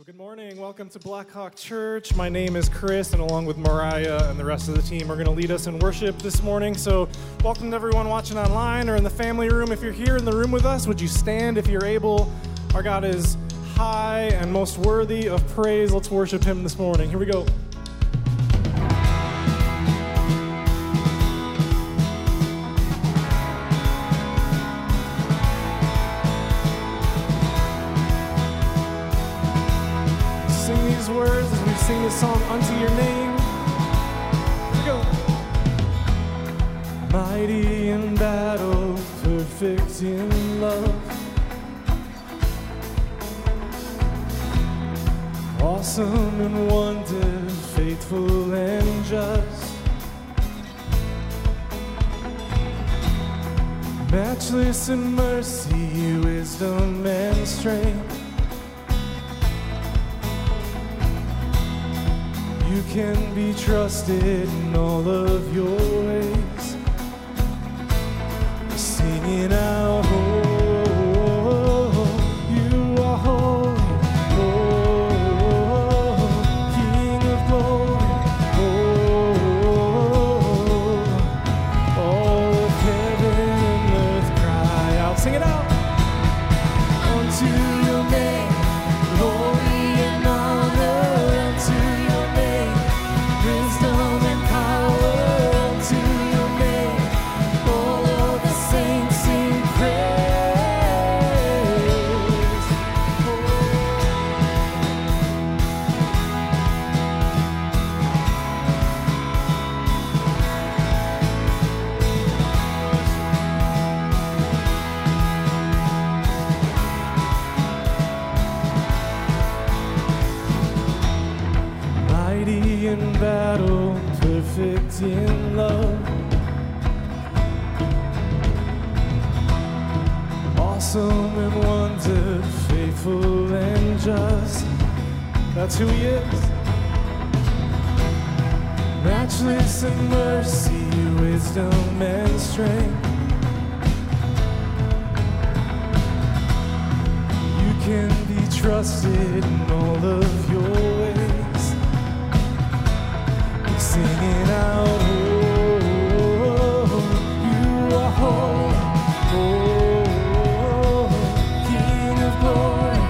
Well, good morning. Welcome to Blackhawk Church. My name is Chris, and along with Mariah and the rest of the team, are going to lead us in worship this morning. So welcome to everyone watching online or in the family room. If you're here in the room with us, would you stand if you're able? Our God is high and most worthy of praise. Let's worship him this morning. Here we go. Words as we sing this song, Unto Your Name. Here we go. Mighty in battle, perfect in love, awesome in wonder, faithful and just, matchless in mercy, wisdom and strength. You can be trusted in all of your ways. Singing out, oh, you are holy, oh, King of glory, oh, all of heaven and earth cry out. Sing it out. Unto your name, glory and honor. Unto your name, wisdom and power. Unto your name, all of the saints sing praise. Mighty in battle, perfect in love, awesome in wonder, faithful and just. That's who he is. Matchless in mercy, wisdom and strength. You can be trusted in all of your ways. Singing out, oh, you are holy, oh, King of glory,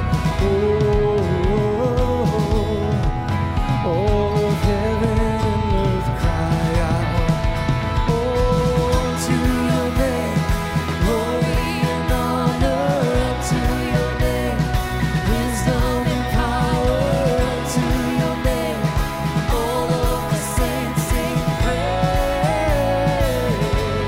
oh, all of heaven and earth cry out. Oh, to your name, glory and honor. To your name, wisdom and power. To your name, all of the saints sing praise.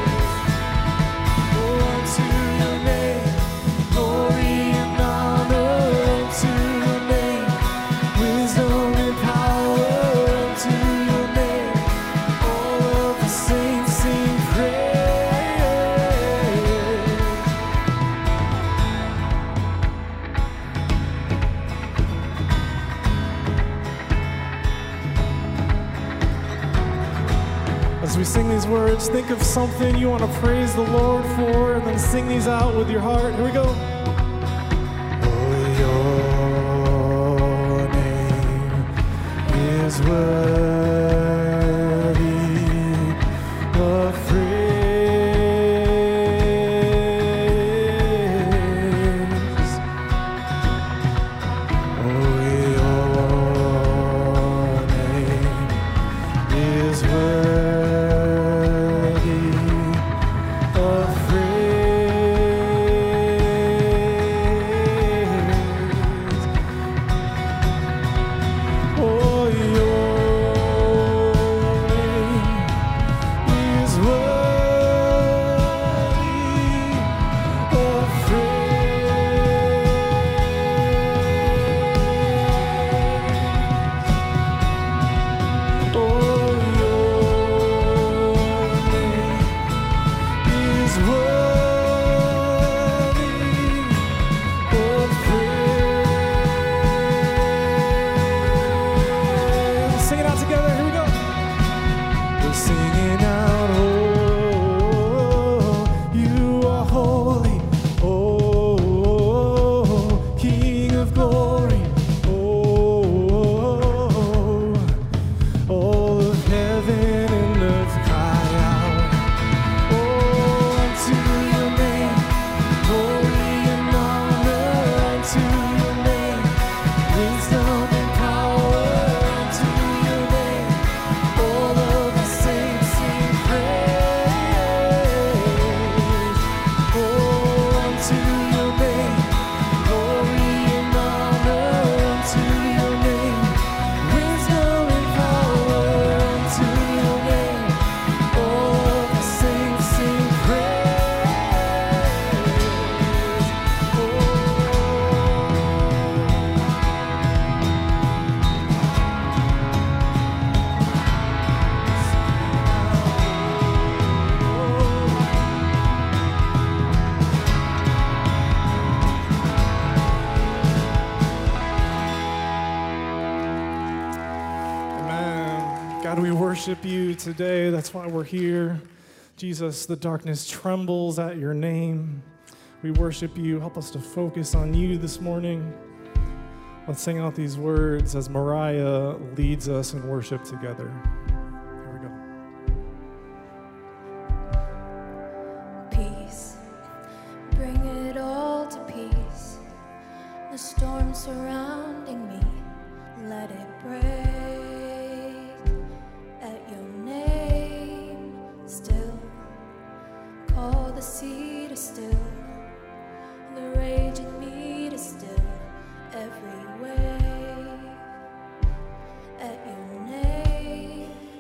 Oh, to your name, glory and honor. To your name, wisdom and power. To your name, all of the saints sing praise. As we sing these words, think of something you want to praise the Lord for, and then sing these out with your heart. Here we go. Oh, your name is worthy of praise. Oh, your name is worthy of praise. wisdom and power unto your name. All of the saints sing praise. Oh, unto your name. Glory and honor unto your name. Wisdom and power unto your name. All of the saints sing praise. Amen. God, we worship you today. That's why we're here. Jesus, the darkness trembles at your name. We worship you. Help us to focus on you this morning. Let's sing out these words as Mariah leads us in worship together. Here we go. Peace, bring it all to peace. The storm surrounding me, let it break at your name. Still, call the sea to still, the rage in me to still every wave. At your name,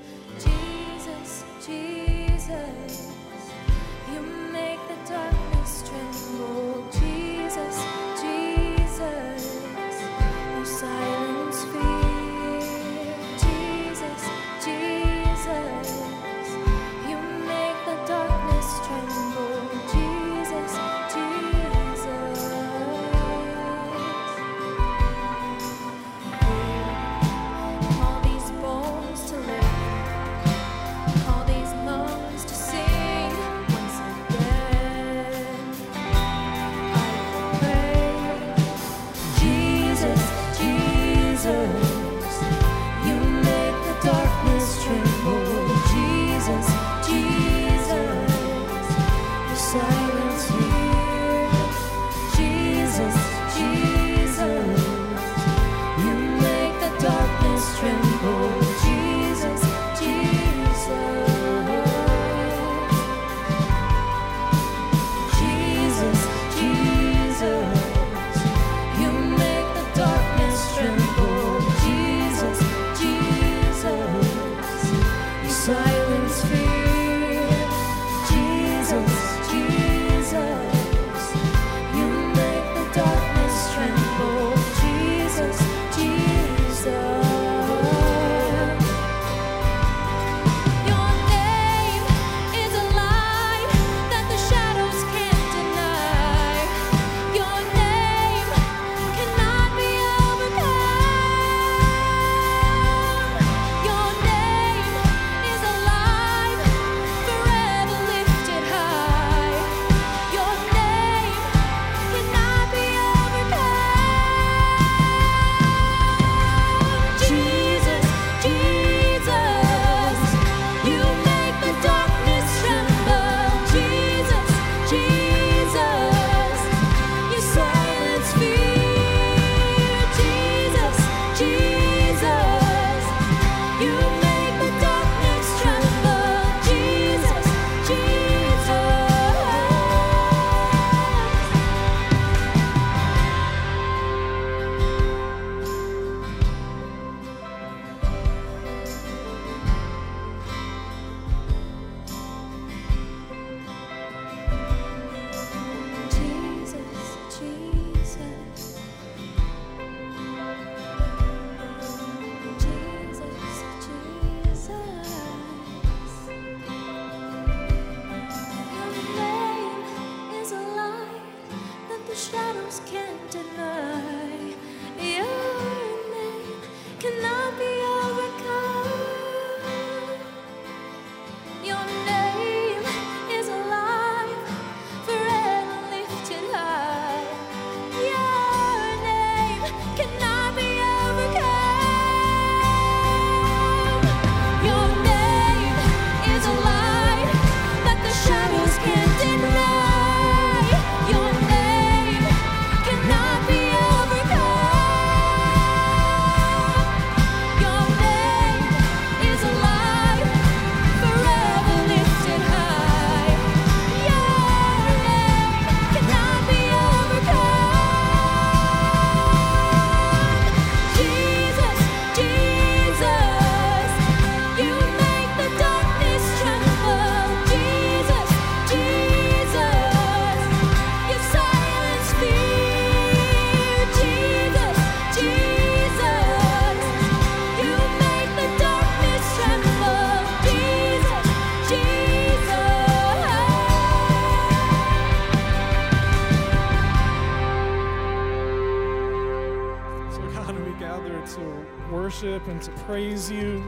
to worship and to praise you.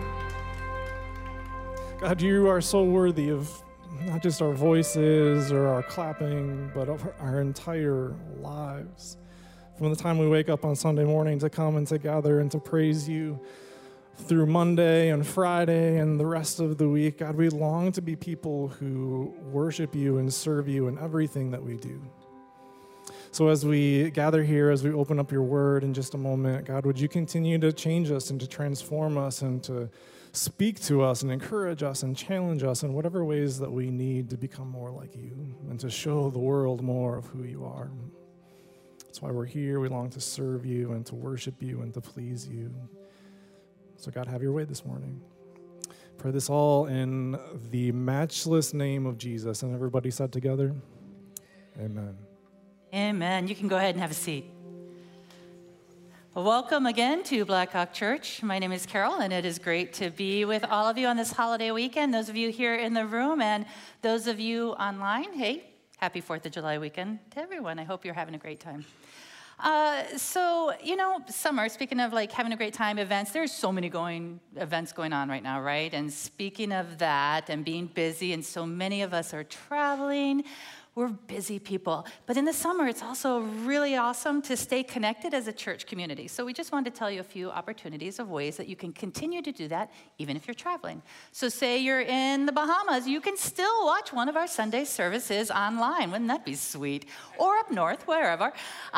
God, you are so worthy of not just our voices or our clapping, but of our entire lives. From the time we wake up on Sunday morning to come and to gather and to praise you through Monday and Friday and the rest of the week, God, we long to be people who worship you and serve you in everything that we do. So as we gather here, as we open up your word in just a moment, God, would you continue to change us and to transform us and to speak to us and encourage us and challenge us in whatever ways that we need to become more like you and to show the world more of who you are. That's why we're here. We long to serve you and to worship you and to please you. So God, have your way this morning. Pray this all in the matchless name of Jesus. And everybody said together, amen. Amen. You can go ahead and have a seat. Welcome again to Blackhawk Church. My name is Carol, and it is great to be with all of you on this holiday weekend. Those of you here in the room and those of you online, hey, happy 4th of July weekend to everyone. I hope you're having a great time. Summer, speaking of like having a great time, events, there's so many events going on right now, right? And speaking of that and being busy, and so many of us are traveling, we're busy people. But in the summer, it's also really awesome to stay connected as a church community. So we just wanted to tell you a few opportunities of ways that you can continue to do that, even if you're traveling. So say you're in the Bahamas, you can still watch one of our Sunday services online. Wouldn't that be sweet? Or up north, wherever.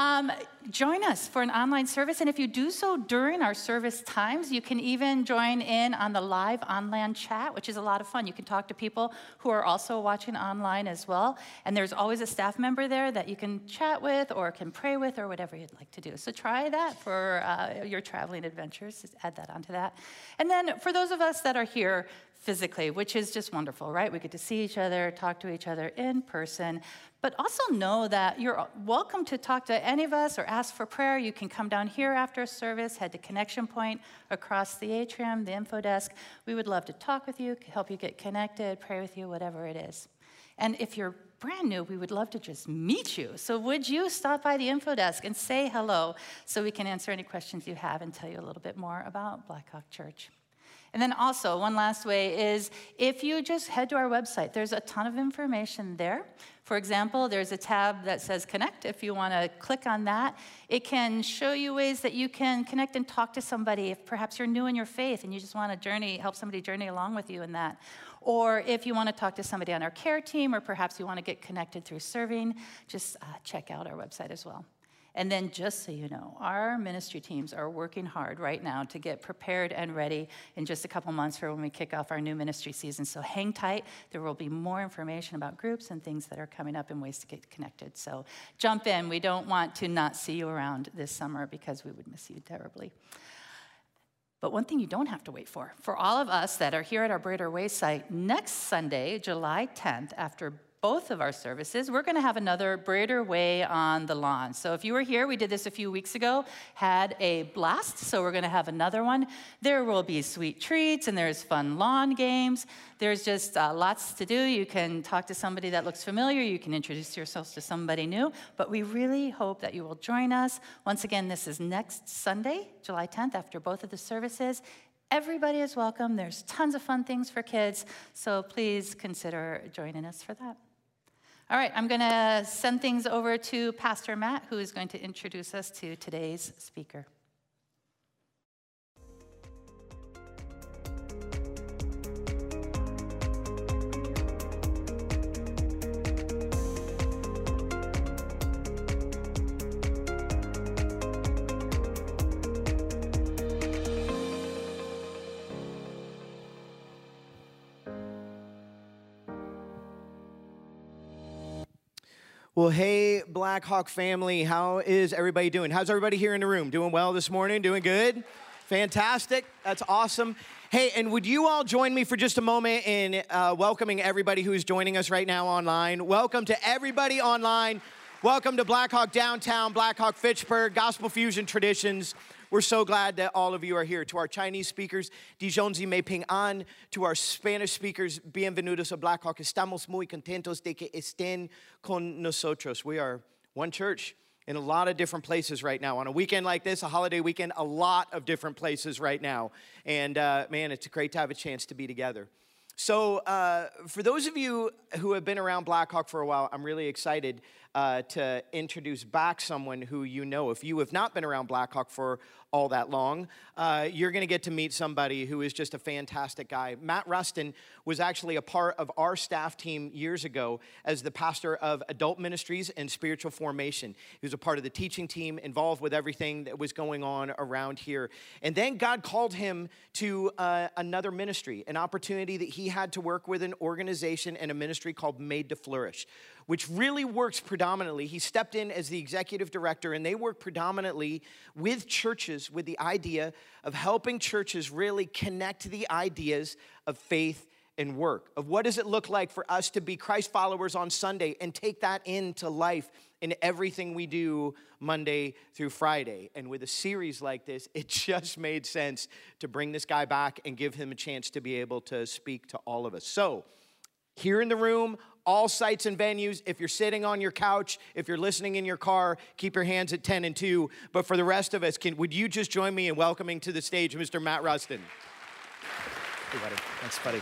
Join us for an online service. And if you do so during our service times, you can even join in on the live online chat, which is a lot of fun. You can talk to people who are also watching online as well. And there's always a staff member there that you can chat with or can pray with or whatever you'd like to do. So try that for your traveling adventures. Just add that onto that. And then for those of us that are here physically, which is just wonderful, right? We get to see each other, talk to each other in person, but also know that you're welcome to talk to any of us or ask for prayer. You can come down here after a service, head to Connection Point across the atrium, the info desk. We would love to talk with you, help you get connected, pray with you, whatever it is. And if you're brand new, we would love to just meet you. So would you stop by the info desk and say hello so we can answer any questions you have and tell you a little bit more about Blackhawk Church. And then also, one last way is if you just head to our website, there's a ton of information there. For example, there's a tab that says Connect. If you want to click on that, it can show you ways that you can connect and talk to somebody if perhaps you're new in your faith and you just want to help somebody journey along with you in that. Or if you want to talk to somebody on our care team, or perhaps you want to get connected through serving, just check out our website as well. And then just so you know, our ministry teams are working hard right now to get prepared and ready in just a couple months for when we kick off our new ministry season. So hang tight. There will be more information about groups and things that are coming up and ways to get connected. So jump in. We don't want to not see you around this summer because we would miss you terribly. But one thing you don't have to wait for all of us that are here at our Brader Way site, next Sunday, July 10th, after both of our services, we're going to have another Brader Way on the lawn. So if you were here, we did this a few weeks ago, had a blast, so we're going to have another one. There will be sweet treats, and there's fun lawn games. There's just lots to do. You can talk to somebody that looks familiar. You can introduce yourselves to somebody new. But we really hope that you will join us. Once again, this is next Sunday, July 10th, after both of the services. Everybody is welcome. There's tons of fun things for kids, so please consider joining us for that. All right, I'm going to send things over to Pastor Matt, who is going to introduce us to today's speaker. Well, hey, Blackhawk family, how is everybody doing? How's everybody here in the room? Doing well this morning? Doing good? Fantastic. That's awesome. Hey, and would you all join me for just a moment in welcoming everybody who's joining us right now online? Welcome to everybody online. Welcome to Blackhawk Downtown, Blackhawk Fitchburg, Gospel Fusion Traditions. We're so glad that all of you are here. To our Chinese speakers, Dijonzi me ping an. To our Spanish speakers, bienvenidos a Blackhawk. Estamos muy contentos de que estén con nosotros. We are one church in a lot of different places right now. On a weekend like this, a holiday weekend, a lot of different places right now. And man, it's great to have a chance to be together. So for those of you who have been around Blackhawk for a while, I'm really excited to introduce back someone who you know. If you have not been around Blackhawk for all that long, you're going to get to meet somebody who is just a fantastic guy. Matt Rustin was actually a part of our staff team years ago as the pastor of adult ministries and spiritual formation. He was a part of the teaching team, involved with everything that was going on around here. And then God called him to another ministry, an opportunity that he had to work with an organization and a ministry called Made to Flourish, which really works predominantly. He stepped in as the executive director, and they work predominantly with churches with the idea of helping churches really connect to the ideas of faith and work, of what does it look like for us to be Christ followers on Sunday and take that into life in everything we do Monday through Friday. And with a series like this, it just made sense to bring this guy back and give him a chance to be able to speak to all of us. So, here in the room, all sites and venues, if you're sitting on your couch, if you're listening in your car, keep your hands at 10 and 2. But for the rest of us, would you just join me in welcoming to the stage Mr. Matt Rustin? Hey, buddy. Thanks, buddy.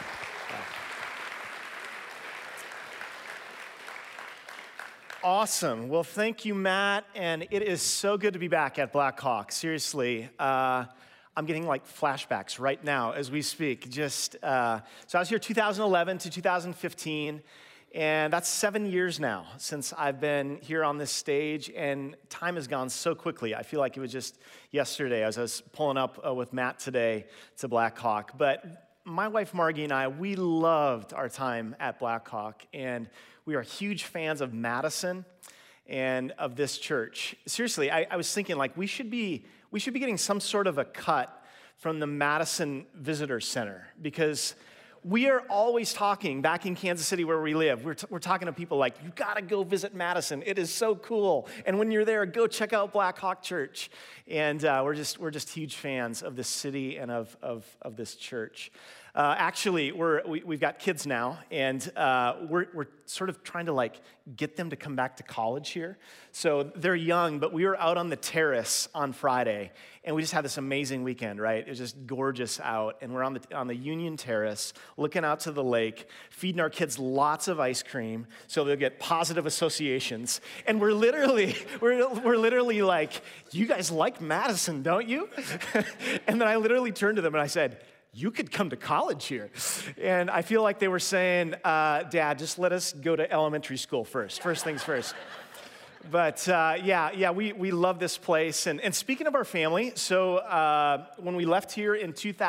Awesome. Well, thank you, Matt. And it is so good to be back at Blackhawk. Seriously. I'm getting like flashbacks right now as we speak. So I was here 2011 to 2015, and that's 7 years now since I've been here on this stage, and time has gone so quickly. I feel like it was just yesterday as I was pulling up with Matt today to Blackhawk. But my wife Margie and I, we loved our time at Blackhawk, and we are huge fans of Madison and of this church. Seriously, I was thinking like we should be getting some sort of a cut from the Madison Visitor Center, because we are always talking back in Kansas City where we live. We're talking to people like, you gotta go visit Madison. It is so cool. And when you're there, go check out Blackhawk Church. And we're just huge fans of this city and of this church. Actually, we've got kids now, and we're sort of trying to like get them to come back to college here. So they're young, but we were out on the terrace on Friday, and we just had this amazing weekend, right? It was just gorgeous out, and we're on the Union Terrace, looking out to the lake, feeding our kids lots of ice cream so they'll get positive associations. And we're literally like, you guys like Madison, don't you? And then I literally turned to them and I said, you could come to college here. And I feel like they were saying, Dad, just let us go to elementary school first. First things first. But we love this place. And speaking of our family, so when we left here in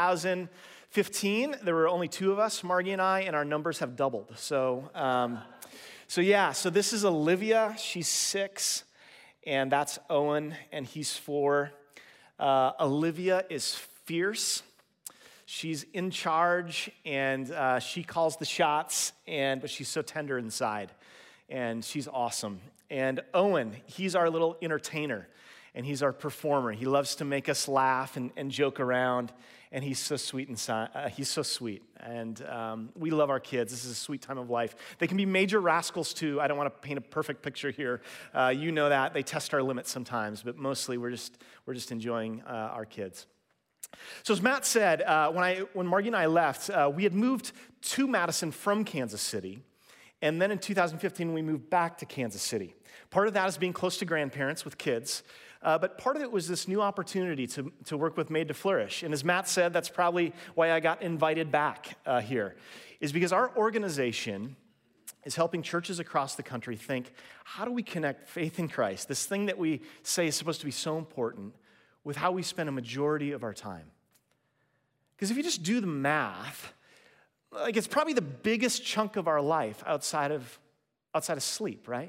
2015, there were only 2 of us, Margie and I, and our numbers have doubled. So this is Olivia. She's 6, and that's Owen, and he's 4. Olivia is fierce. She's in charge, and she calls the shots, but she's so tender inside, and she's awesome. And Owen, he's our little entertainer, and he's our performer. He loves to make us laugh and joke around, and he's so sweet inside. He's so sweet, and we love our kids. This is a sweet time of life. They can be major rascals, too. I don't want to paint a perfect picture here. You know that. They test our limits sometimes, but mostly we're just enjoying our kids. So as Matt said, when Margie and I left, we had moved to Madison from Kansas City, and then in 2015, we moved back to Kansas City. Part of that is being close to grandparents with kids, but part of it was this new opportunity to work with Made to Flourish. And as Matt said, that's probably why I got invited back here, is because our organization is helping churches across the country think, how do we connect faith in Christ, this thing that we say is supposed to be so important, with how we spend a majority of our time. Because if you just do the math, like it's probably the biggest chunk of our life outside of sleep, right?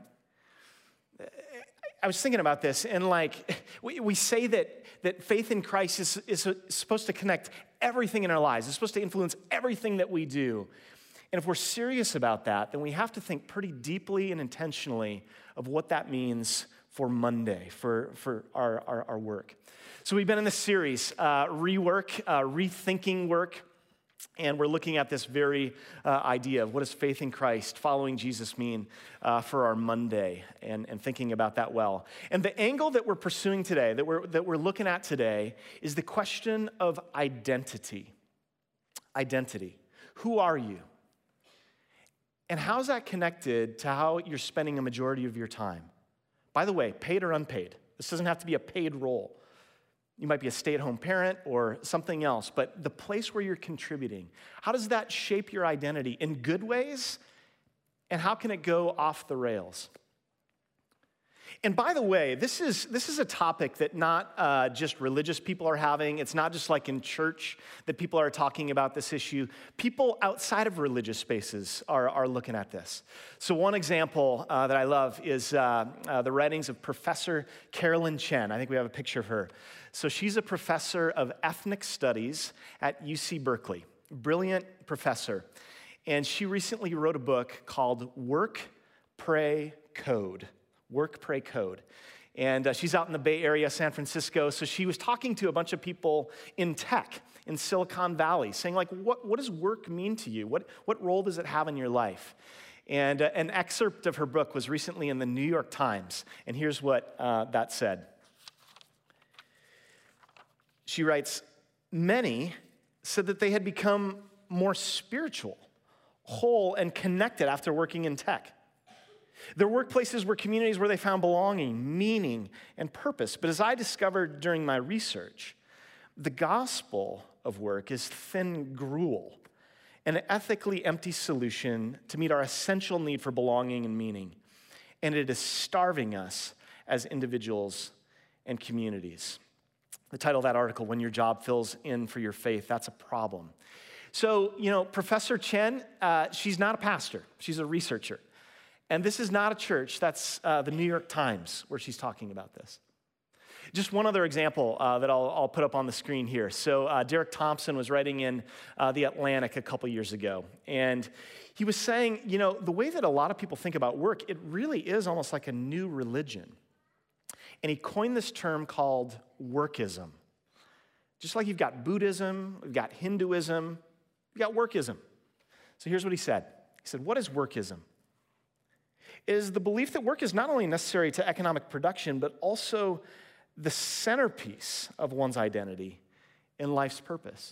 I was thinking about this, and like we say that faith in Christ is supposed to connect everything in our lives. It's supposed to influence everything that we do. And if we're serious about that, then we have to think pretty deeply and intentionally of what that means for Monday, for our work. So we've been in this series, Rework, Rethinking Work. And we're looking at this very idea of what does faith in Christ, following Jesus mean for our Monday, and thinking about that well. And the angle that we're pursuing today, that we're looking at today, is the question of identity. Identity. Who are you? And how's that connected to how you're spending a majority of your time? By the way, paid or unpaid. This doesn't have to be a paid role. You might be a stay-at-home parent or something else, but the place where you're contributing, how does that shape your identity in good ways? And how can it go off the rails? And by the way, this is a topic that not just religious people are having. It's not just like in church that people are talking about this issue. People outside of religious spaces are looking at this. So one example that I love is the writings of Professor Carolyn Chen. I think we have a picture of her. So she's a professor of ethnic studies at UC Berkeley. Brilliant professor. And she recently wrote a book called Work, Pray, Code. Work, Pray, Code. And she's out in the Bay Area, San Francisco. So she was talking to a bunch of people in tech, in Silicon Valley, saying like, what does work mean to you? What role does it have in your life? And an excerpt of her book was recently in the New York Times. And here's what that said. She writes, many said that they had become more spiritual, whole, and connected after working in tech. Their workplaces were communities where they found belonging, meaning, and purpose. But as I discovered during my research, the gospel of work is thin gruel, an ethically empty solution to meet our essential need for belonging and meaning. And it is starving us as individuals and communities. The title of that article, When Your Job Fills in for Your Faith, that's a problem. So, Professor Chen, she's not a pastor. She's a researcher. And this is not a church. That's the New York Times where she's talking about this. Just one other example that I'll put up on the screen here. So Derek Thompson was writing in The Atlantic a couple years ago. And he was saying, the way that a lot of people think about work, it really is almost like a new religion. And he coined this term called workism. Just like you've got Buddhism, you've got Hinduism, you've got workism. So here's what he said. He said, what is workism? It is the belief that work is not only necessary to economic production, but also the centerpiece of one's identity and life's purpose.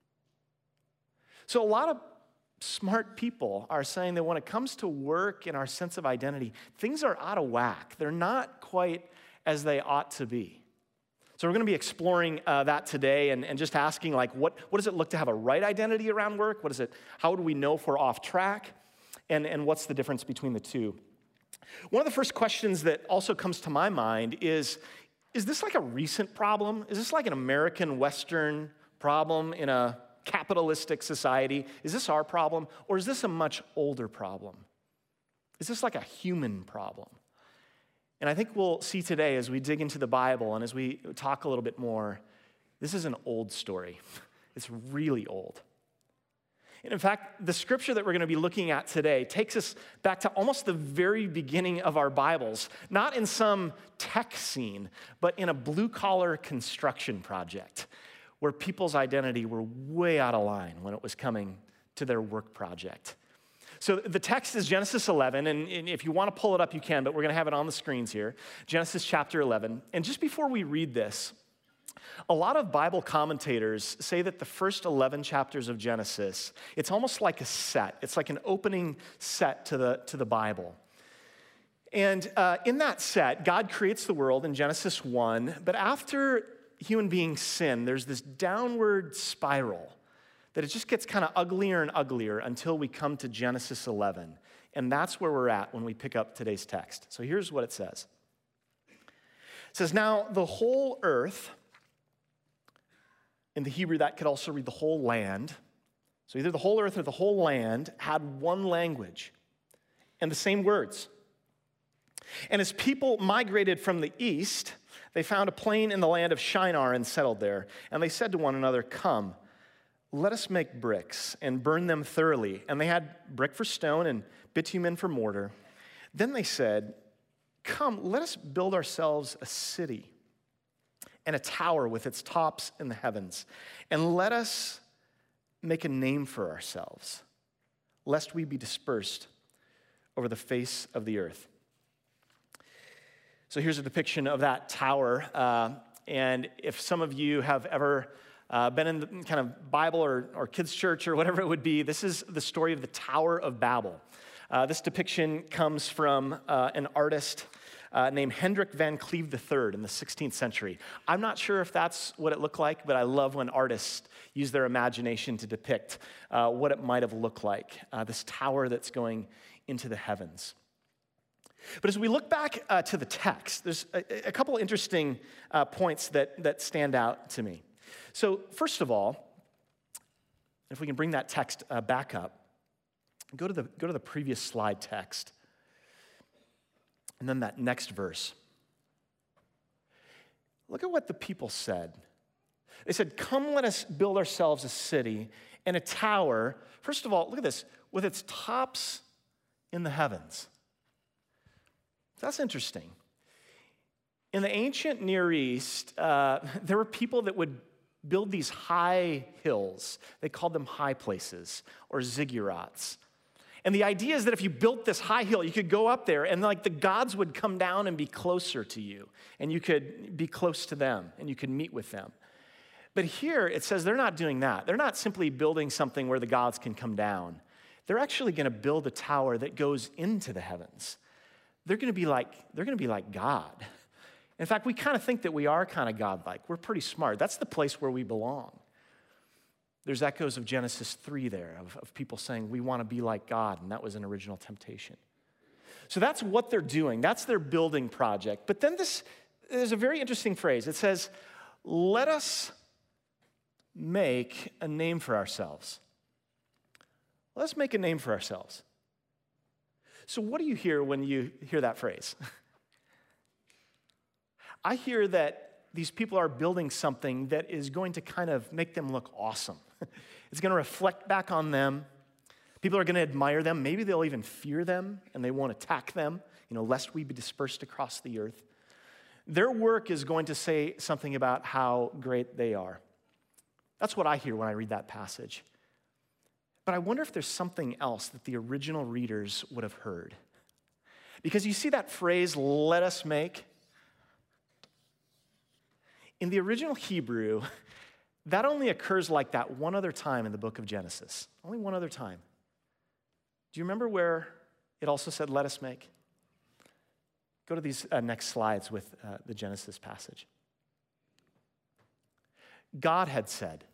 So a lot of smart people are saying that when it comes to work and our sense of identity, things are out of whack. They're not quite as they ought to be. So we're going to be exploring that today and just asking, like, what does it look to have a right identity around work? How do we know if we're off track? And what's the difference between the two? One of the first questions that also comes to my mind is this like a recent problem? Is this like an American Western problem in a capitalistic society? Is this our problem? Or is this a much older problem? Is this like a human problem? And I think we'll see today as we dig into the Bible and as we talk a little bit more, this is an old story. It's really old. And in fact, the scripture that we're going to be looking at today takes us back to almost the very beginning of our Bibles, not in some tech scene, but in a blue-collar construction project where people's identity were way out of line when it was coming to their work project. So the text is Genesis 11, and if you want to pull it up, you can, but we're going to have it on the screens here. Genesis chapter 11. And just before we read this, a lot of Bible commentators say that the first 11 chapters of Genesis, it's almost like a set. It's like an opening set to the Bible. And in that set, God creates the world in Genesis 1, but after human beings sin, there's this downward spiral that it just gets kind of uglier and uglier until we come to Genesis 11. And that's where we're at when we pick up today's text. So here's what it says. It says, now the whole earth, in the Hebrew, that could also read the whole land. So either the whole earth or the whole land had one language and the same words. And as people migrated from the east, they found a plain in the land of Shinar and settled there. And they said to one another, come, let us make bricks and burn them thoroughly. And they had brick for stone and bitumen for mortar. Then they said, come, let us build ourselves a city and a tower with its tops in the heavens. And let us make a name for ourselves, lest we be dispersed over the face of the earth. So here's a depiction of that tower. And if some of you have ever been in the kind of Bible or kids' church or whatever it would be, this is the story of the Tower of Babel. This depiction comes from an artist named Hendrik van Cleve III in the 16th century. I'm not sure if that's what it looked like, but I love when artists use their imagination to depict what it might have looked like, this tower that's going into the heavens. But as we look back to the text, there's a couple interesting points that stand out to me. So first of all, if we can bring that text back up, go to the previous slide text, and then that next verse. Look at what the people said. They said, "Come, let us build ourselves a city and a tower." First of all, look at this, with its tops in the heavens. That's interesting. In the ancient Near East, there were people that would build these high hills. They called them high places or ziggurats. And the idea is that if you built this high hill, you could go up there and like the gods would come down and be closer to you. And you could be close to them and you could meet with them. But here it says they're not doing that. They're not simply building something where the gods can come down. They're actually going to build a tower that goes into the heavens. They're going to be like God. In fact, we kind of think that we are kind of God-like. We're pretty smart. That's the place where we belong. There's echoes of Genesis 3 there, of people saying, we want to be like God, and that was an original temptation. So that's what they're doing. That's their building project. But then there's a very interesting phrase. It says, let us make a name for ourselves. Let us make a name for ourselves. So what do you hear when you hear that phrase? I hear that these people are building something that is going to kind of make them look awesome. It's going to reflect back on them. People are going to admire them. Maybe they'll even fear them and they won't attack them, lest we be dispersed across the earth. Their work is going to say something about how great they are. That's what I hear when I read that passage. But I wonder if there's something else that the original readers would have heard. Because you see that phrase, let us make? In the original Hebrew, that only occurs like that one other time in the book of Genesis. Only one other time. Do you remember where it also said, let us make? Go to these next slides with the Genesis passage. God had said,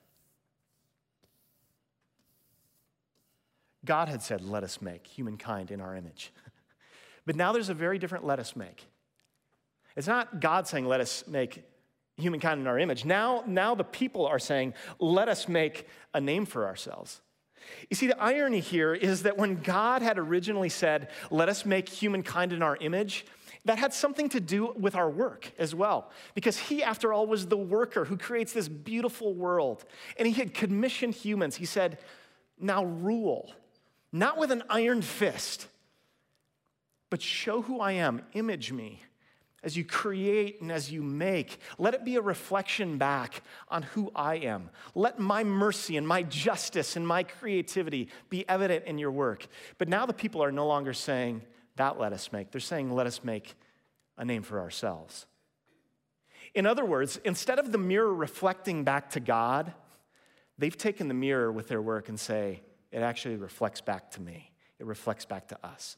let us make humankind in our image. But now there's a very different let us make. It's not God saying, let us make humankind in our image. Now the people are saying, let us make a name for ourselves. You see, the irony here is that when God had originally said, let us make humankind in our image, that had something to do with our work as well. Because he, after all, was the worker who creates this beautiful world. And he had commissioned humans. He said, now rule. Not with an iron fist, but show who I am, image me as you create and as you make. Let it be a reflection back on who I am. Let my mercy and my justice and my creativity be evident in your work. But now the people are no longer saying, that let us make. They're saying, let us make a name for ourselves. In other words, instead of the mirror reflecting back to God, they've taken the mirror with their work and say, it actually reflects back to me. It reflects back to us.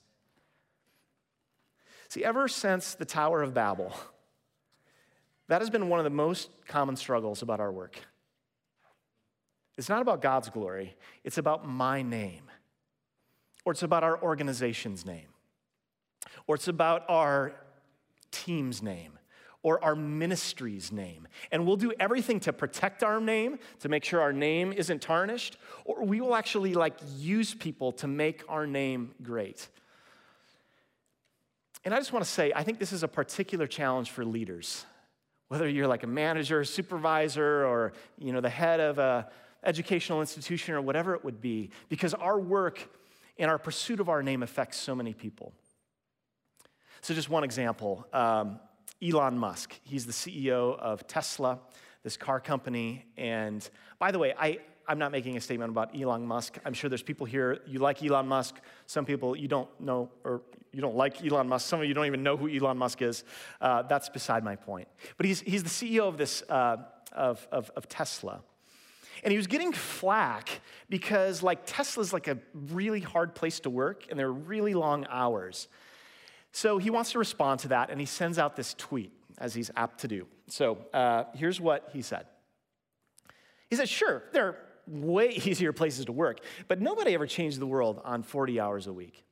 See, ever since the Tower of Babel, that has been one of the most common struggles about our work. It's not about God's glory. It's about my name. Or it's about our organization's name. Or it's about our team's name. Or our ministry's name. And we'll do everything to protect our name, to make sure our name isn't tarnished, or we will actually use people to make our name great. And I just want to say, I think this is a particular challenge for leaders. Whether you're like a manager, supervisor, or the head of an educational institution or whatever it would be, because our work and our pursuit of our name affects so many people. So just one example. Elon Musk, he's the CEO of Tesla, this car company. And by the way, I'm not making a statement about Elon Musk. I'm sure there's people here, you like Elon Musk. Some people you don't know, or you don't like Elon Musk. Some of you don't even know who Elon Musk is. That's beside my point. But he's the CEO of this, of Tesla. And he was getting flack because Tesla's a really hard place to work, and they're really long hours. So he wants to respond to that, and he sends out this tweet, as he's apt to do. So here's what he said. He said, sure, there are way easier places to work, but nobody ever changed the world on 40 hours a week.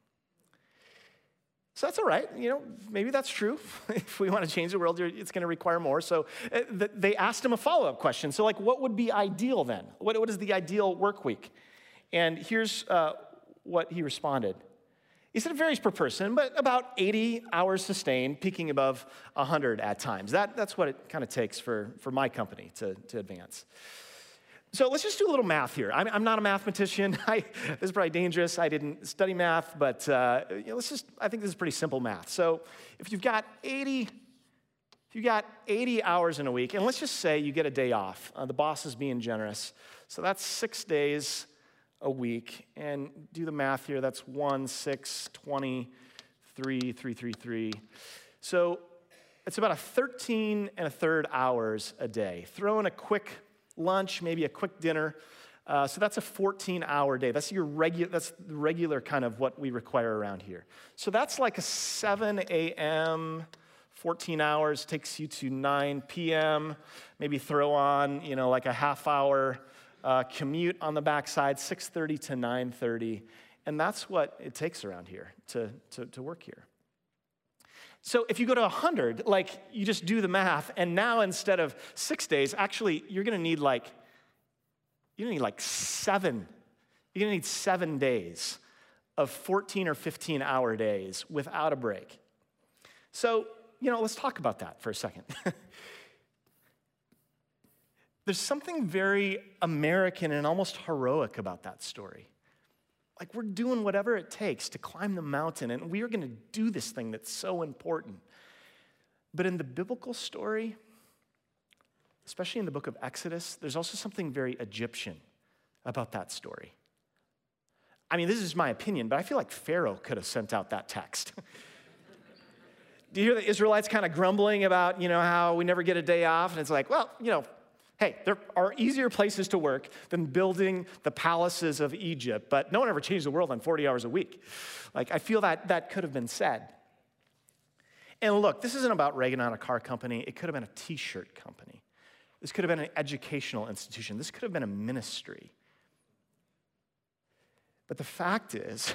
So that's all right. Maybe that's true. If we want to change the world, it's going to require more. So they asked him a follow-up question. So what would be ideal then? What is the ideal work week? And here's what he responded. He said it varies per person, but about 80 hours sustained, peaking above 100 at times. That's what it kind of takes for my company to advance. So let's just do a little math here. I'm not a mathematician. This is probably dangerous. I didn't study math, but I think this is pretty simple math. So if you've got 80 hours in a week, and let's just say you get a day off. The boss is being generous. So that's 6 days a week. And do the math here. That's 1, 6, 20, 3, 3, 3, 3. So it's about 13 1/3 hours a day. Throw in a quick lunch, maybe a quick dinner. So that's a 14-hour day. That's the regular kind of what we require around here. So that's like a 7 a.m., 14 hours takes you to 9 p.m. Maybe throw on, like a half-hour commute on the backside, 6:30 to 9:30. And that's what it takes around here to work here. So if you go to 100, you just do the math, and now instead of 6 days, actually, you're going to need 7. You're going to need 7 days of 14 or 15-hour days without a break. So, let's talk about that for a second. There's something very American and almost heroic about that story. We're doing whatever it takes to climb the mountain, and we are going to do this thing that's so important. But in the biblical story, especially in the book of Exodus, there's also something very Egyptian about that story. I mean, this is my opinion, but I feel like Pharaoh could have sent out that text. Do you hear the Israelites kind of grumbling about, how we never get a day off? And it's hey, there are easier places to work than building the palaces of Egypt, but no one ever changed the world on 40 hours a week. I feel that could have been said. And look, this isn't about Reagan on a car company. It could have been a t-shirt company. This could have been an educational institution. This could have been a ministry. But the fact is,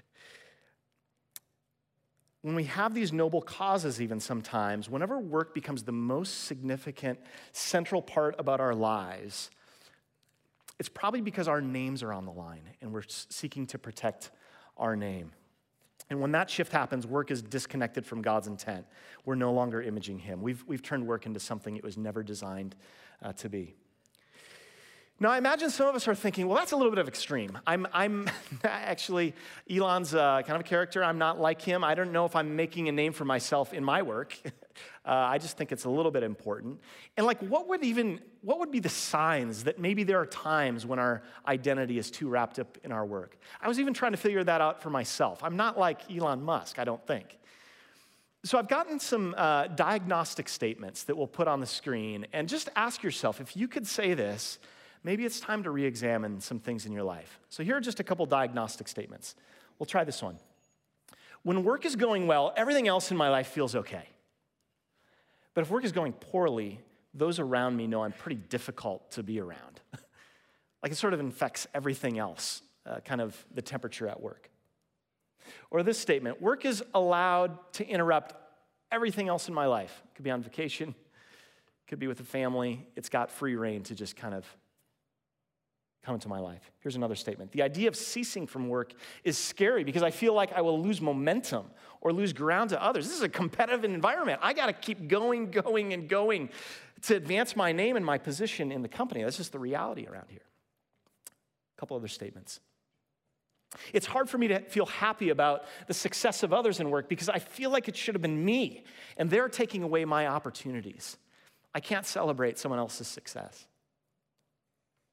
when we have these noble causes even sometimes, whenever work becomes the most significant, central part about our lives, it's probably because our names are on the line and we're seeking to protect our name. And when that shift happens, work is disconnected from God's intent. We're no longer imaging him. We've turned work into something it was never designed to be. Now, I imagine some of us are thinking, well, that's a little bit of extreme. I'm actually, Elon's kind of a character. I'm not like him. I don't know if I'm making a name for myself in my work. I just think it's a little bit important. And what would be the signs that maybe there are times when our identity is too wrapped up in our work? I was even trying to figure that out for myself. I'm not like Elon Musk, I don't think. So I've gotten some diagnostic statements that we'll put on the screen. And just ask yourself, if you could say this, maybe it's time to re-examine some things in your life. So here are just a couple diagnostic statements. We'll try this one. When work is going well, everything else in my life feels okay. But if work is going poorly, those around me know I'm pretty difficult to be around. It sort of infects everything else, kind of the temperature at work. Or this statement, work is allowed to interrupt everything else in my life. It could be on vacation, could be with the family. It's got free reign to just kind of come into my life. Here's another statement. The idea of ceasing from work is scary because I feel like I will lose momentum or lose ground to others. This is a competitive environment. I got to keep going to advance my name and my position in the company. That's just the reality around here. A couple other statements. It's hard for me to feel happy about the success of others in work because I feel like it should have been me, and they're taking away my opportunities. I can't celebrate someone else's success.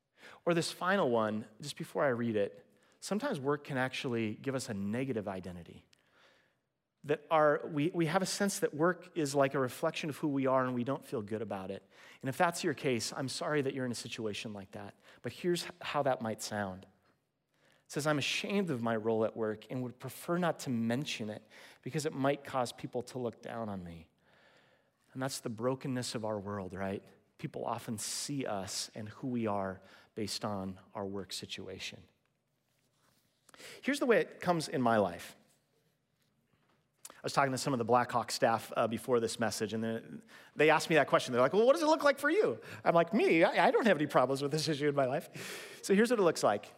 Or this final one, just before I read it, sometimes work can actually give us a negative identity. That we have a sense that work is like a reflection of who we are and we don't feel good about it. And if that's your case, I'm sorry that you're in a situation like that. But here's how that might sound. It says, I'm ashamed of my role at work and would prefer not to mention it because it might cause people to look down on me. And that's the brokenness of our world, right? People often see us and who we are based on our work situation. Here's the way it comes in my life. I was talking to some of the Blackhawk staff before this message, and they asked me that question. They're like, well, what does it look like for you? I'm like, me? I don't have any problems with this issue in my life. So here's what it looks like.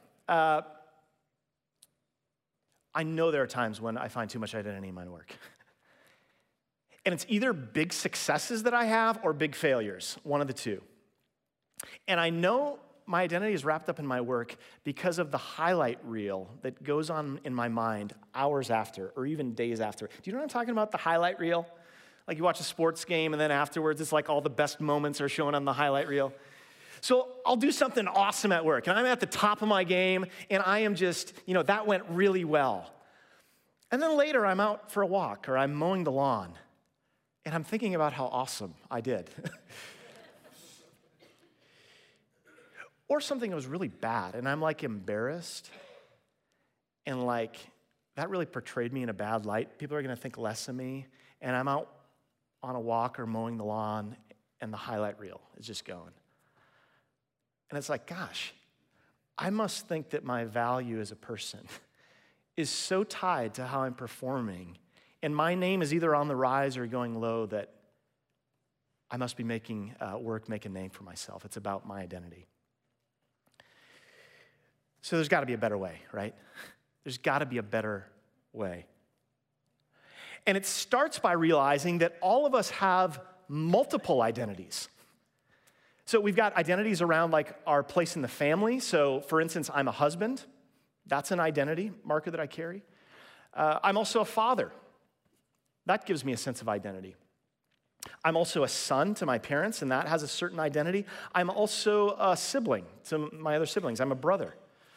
I know there are times when I find too much identity in my work. And it's either big successes that I have or big failures, one of the two. And I know my identity is wrapped up in my work because of the highlight reel that goes on in my mind hours after or even days after. Do you know what I'm talking about, the highlight reel? Like you watch a sports game and then afterwards it's like all the best moments are shown on the highlight reel. So I'll do something awesome at work, and I'm at the top of my game, and I am just, that went really well. And then later, I'm out for a walk, or I'm mowing the lawn, and I'm thinking about how awesome I did. Or something that was really bad, and I'm like embarrassed, and like, that really portrayed me in a bad light. People are gonna think less of me, and I'm out on a walk or mowing the lawn, and the highlight reel is just going. And it's like, gosh, I must think that my value as a person is so tied to how I'm performing, and my name is either on the rise or going low, that I must be making work make a name for myself. It's about my identity. So there's got to be a better way, right? There's got to be a better way. And it starts by realizing that all of us have multiple identities. So we've got identities around like our place in the family. So for instance, I'm a husband. That's an identity marker that I carry. I'm also a father. That gives me a sense of identity. I'm also a son to my parents, and that has a certain identity. I'm also a sibling to my other siblings. I'm a brother.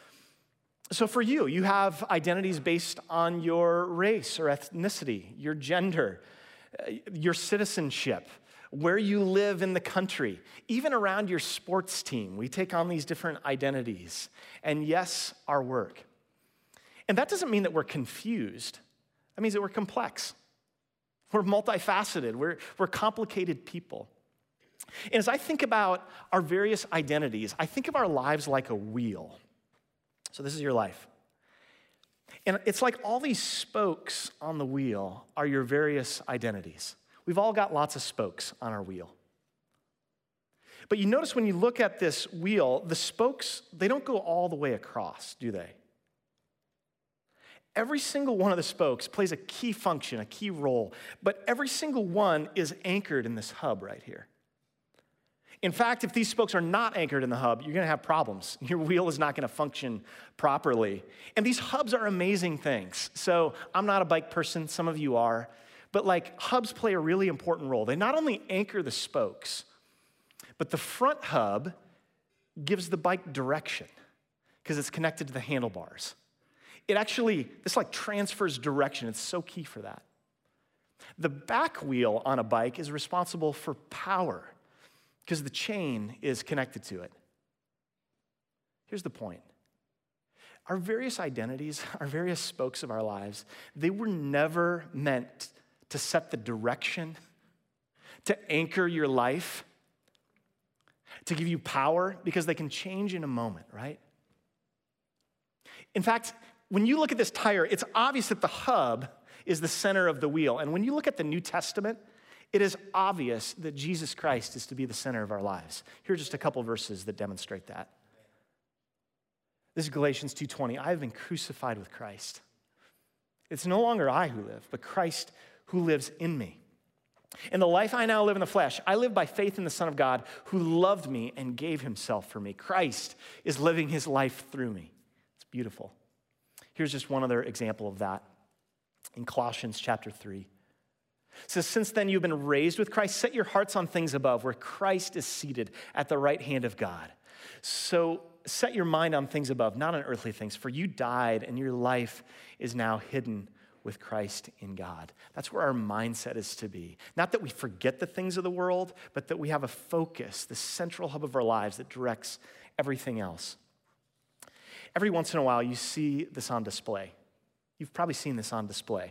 So for you, you have identities based on your race or ethnicity, your gender, your citizenship, where you live in the country, even around your sports team. We take on these different identities. And yes, our work. And that doesn't mean that we're confused. That means that we're complex. We're multifaceted. We're complicated people. And as I think about our various identities, I think of our lives like a wheel. So this is your life. And it's like all these spokes on the wheel are your various identities. We've all got lots of spokes on our wheel. But you notice when you look at this wheel, the spokes, they don't go all the way across, do they? Every single one of the spokes plays a key function, a key role, but every single one is anchored in this hub right here. In fact, if these spokes are not anchored in the hub, you're gonna have problems. Your wheel is not gonna function properly. And these hubs are amazing things. So I'm not a bike person, some of you are, but like hubs play a really important role. They not only anchor the spokes, but the front hub gives the bike direction because it's connected to the handlebars. This like transfers direction. It's so key for that. The back wheel on a bike is responsible for power because the chain is connected to it. Here's the point. Our various identities, our various spokes of our lives, they were never meant to set the direction, to anchor your life, to give you power, because they can change in a moment, right? In fact, when you look at this tire, it's obvious that the hub is the center of the wheel. And when you look at the New Testament, it is obvious that Jesus Christ is to be the center of our lives. Here are just a couple verses that demonstrate that. This is Galatians 2:20. I have been crucified with Christ. It's no longer I who live, but Christ who lives in me. In the life I now live in the flesh, I live by faith in the Son of God who loved me and gave himself for me. Christ is living his life through me. It's beautiful. Here's just one other example of that in Colossians chapter 3. It says, since then you've been raised with Christ, set your hearts on things above where Christ is seated at the right hand of God. So set your mind on things above, not on earthly things, for you died and your life is now hidden with Christ in God. That's where our mindset is to be. Not that we forget the things of the world, but that we have a focus, the central hub of our lives that directs everything else. Every once in a while, you see this on display. You've probably seen this on display.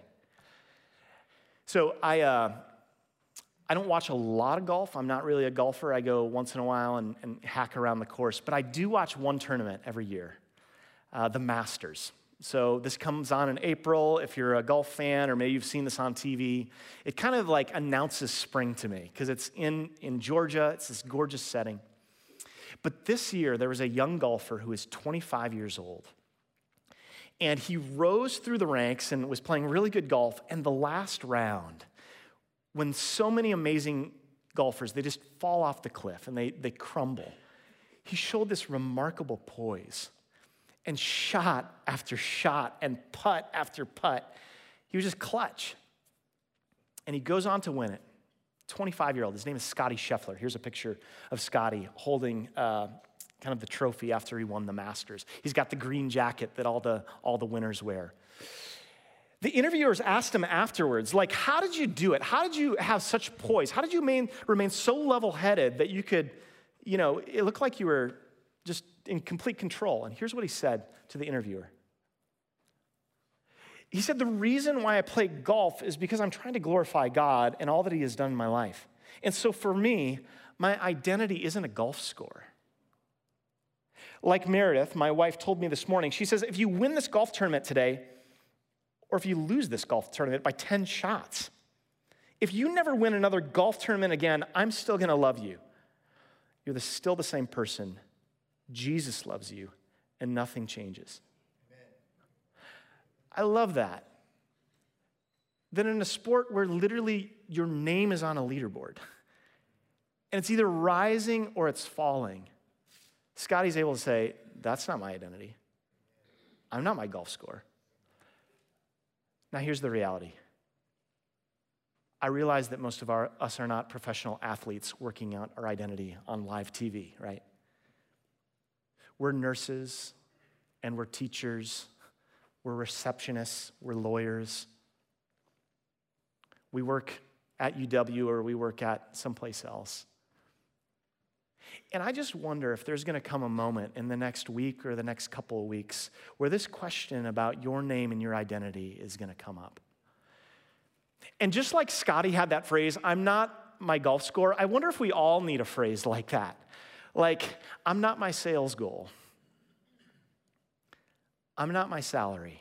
So I don't watch a lot of golf. I'm not really a golfer. I go once in a while and hack around the course. But I do watch one tournament every year, the Masters. So this comes on in April. If you're a golf fan, or maybe you've seen this on TV, it kind of like announces spring to me because it's in Georgia. It's this gorgeous setting. But this year, there was a young golfer who is 25 years old. And he rose through the ranks and was playing really good golf. And the last round, when so many amazing golfers, they just fall off the cliff and they crumble, he showed this remarkable poise. And shot after shot and putt after putt, he was just clutch. And he goes on to win it. 25-year-old, his name is Scotty Scheffler. Here's a picture of Scotty holding kind of the trophy after he won the Masters. He's got the green jacket that all the winners wear. The interviewers asked him afterwards, like, how did you do it? How did you have such poise? How did you remain so level-headed that you could, it looked like you were just in complete control? And here's what he said to the interviewer. He said, the reason why I play golf is because I'm trying to glorify God and all that he has done in my life. And so for me, my identity isn't a golf score. Like Meredith, my wife told me this morning, she says, if you win this golf tournament today, or if you lose this golf tournament by 10 shots, if you never win another golf tournament again, I'm still going to love you. You're still the same person. Jesus loves you, and nothing changes. Amen. I love that. That in a sport where literally your name is on a leaderboard, and it's either rising or it's falling, Scotty's able to say, that's not my identity. I'm not my golf score. Now here's the reality. I realize that most of us are not professional athletes working out our identity on live TV, right? We're nurses, and we're teachers, we're receptionists, we're lawyers. We work at UW or we work at someplace else. And I just wonder if there's going to come a moment in the next week or the next couple of weeks where this question about your name and your identity is going to come up. And just like Scotty had that phrase, I'm not my golf score, I wonder if we all need a phrase like that. Like, I'm not my sales goal. I'm not my salary.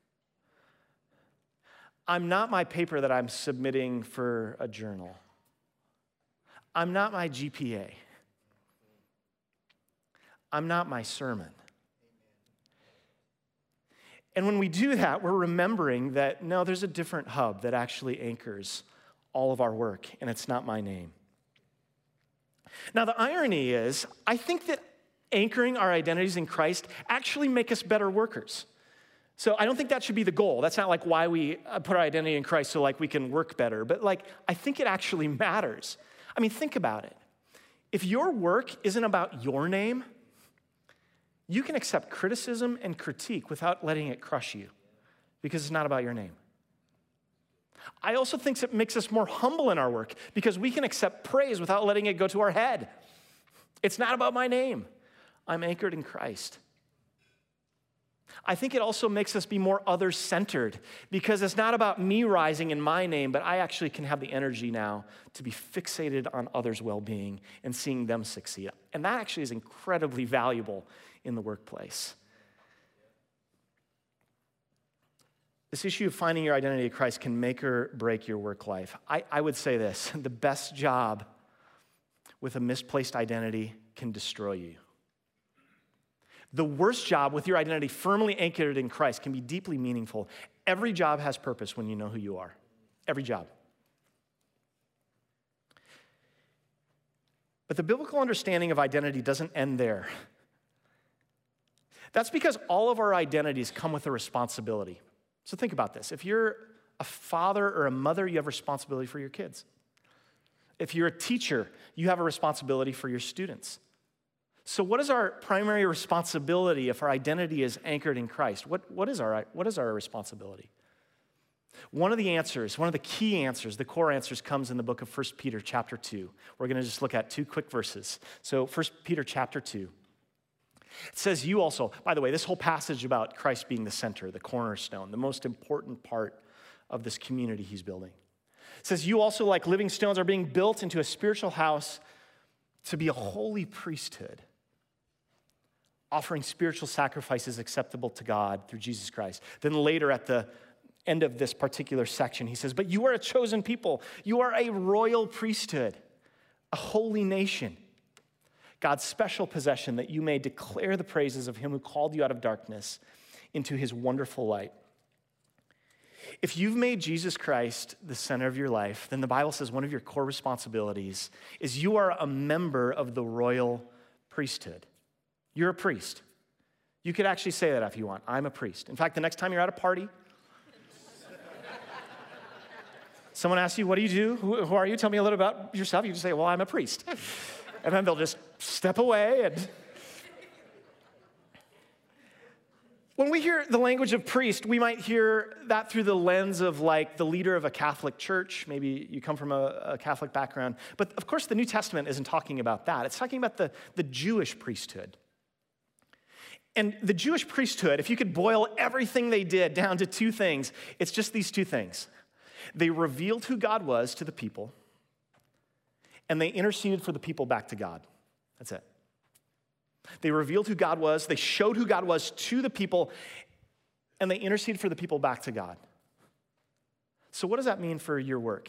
I'm not my paper that I'm submitting for a journal. I'm not my GPA. I'm not my sermon. And when we do that, we're remembering that, no, there's a different hub that actually anchors all of our work, and it's not my name. Now, the irony is, I think that anchoring our identities in Christ actually make us better workers. So I don't think that should be the goal. That's not like why we put our identity in Christ so like we can work better. But like, I think it actually matters. I mean, think about it. If your work isn't about your name, you can accept criticism and critique without letting it crush you because it's not about your name. I also think it makes us more humble in our work because we can accept praise without letting it go to our head. It's not about my name. I'm anchored in Christ. I think it also makes us be more others-centered because it's not about me rising in my name, but I actually can have the energy now to be fixated on others' well-being and seeing them succeed. And that actually is incredibly valuable in the workplace. This issue of finding your identity in Christ can make or break your work life. I would say this, the best job with a misplaced identity can destroy you. The worst job with your identity firmly anchored in Christ can be deeply meaningful. Every job has purpose when you know who you are. Every job. But the biblical understanding of identity doesn't end there. That's because all of our identities come with a responsibility. So think about this. If you're a father or a mother, you have responsibility for your kids. If you're a teacher, you have a responsibility for your students. So what is our primary responsibility if our identity is anchored in Christ? What is our responsibility? One of the answers, one of the key answers, the core answers comes in the book of 1 Peter chapter 2. We're going to just look at 2 quick verses. So 1 Peter chapter 2. It says, you also, by the way, this whole passage about Christ being the center, the cornerstone, the most important part of this community he's building. It says, you also, like living stones, are being built into a spiritual house to be a holy priesthood, offering spiritual sacrifices acceptable to God through Jesus Christ. Then later at the end of this particular section, he says, but you are a chosen people. You are a royal priesthood, a holy nation, God's special possession, that you may declare the praises of him who called you out of darkness into his wonderful light. If you've made Jesus Christ the center of your life, then the Bible says one of your core responsibilities is you are a member of the royal priesthood. You're a priest. You could actually say that if you want. I'm a priest. In fact, the next time you're at a party, someone asks you, what do you do? Who are you? Tell me a little about yourself. You just say, well, I'm a priest. And then they'll just step away. And when we hear the language of priest, we might hear that through the lens of like the leader of a Catholic church. Maybe you come from a Catholic background. But of course, the New Testament isn't talking about that. It's talking about the Jewish priesthood. And the Jewish priesthood, if you could boil everything they did down to two things, it's just these two things. They revealed who God was to the people, and they interceded for the people back to God. That's it. They revealed who God was, they showed who God was to the people, and they interceded for the people back to God. So what does that mean for your work?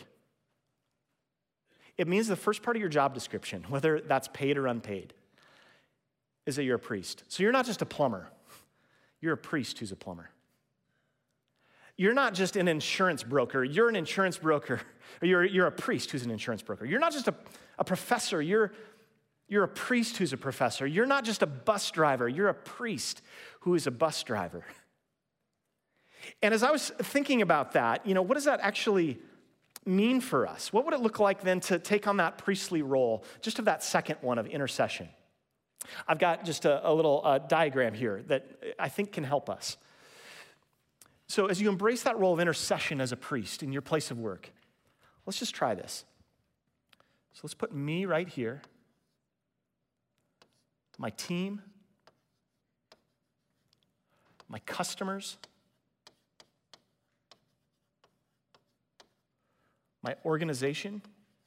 It means the first part of your job description, whether that's paid or unpaid, is that you're a priest. So you're not just a plumber. You're a priest who's a plumber. You're not just an insurance broker. You're an insurance broker. Or you're a priest who's an insurance broker. You're not just a professor. You're a priest who's a professor. You're not just a bus driver. You're a priest who is a bus driver. And as I was thinking about that, what does that actually mean for us? What would it look like then to take on that priestly role, just of that second one of intercession? I've got just a little diagram here that I think can help us. So as you embrace that role of intercession as a priest in your place of work, let's just try this. So let's put me right here, my team, my customers, my organization,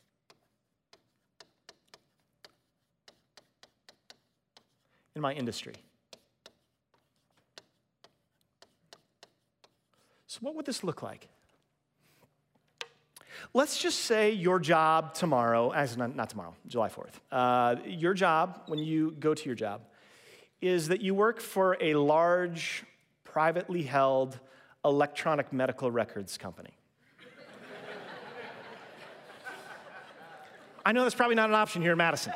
and my industry. So what would this look like? Let's just say your job tomorrow, not tomorrow, July 4th. Your job, when you go to your job, is that you work for a large, privately held electronic medical records company. I know that's probably not an option here in Madison.